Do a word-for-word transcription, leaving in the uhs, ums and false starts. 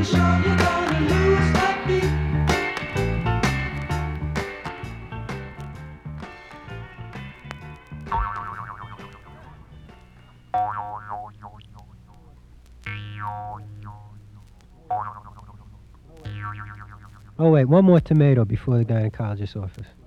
Oh, wait, one more tomato before the gynecologist's office.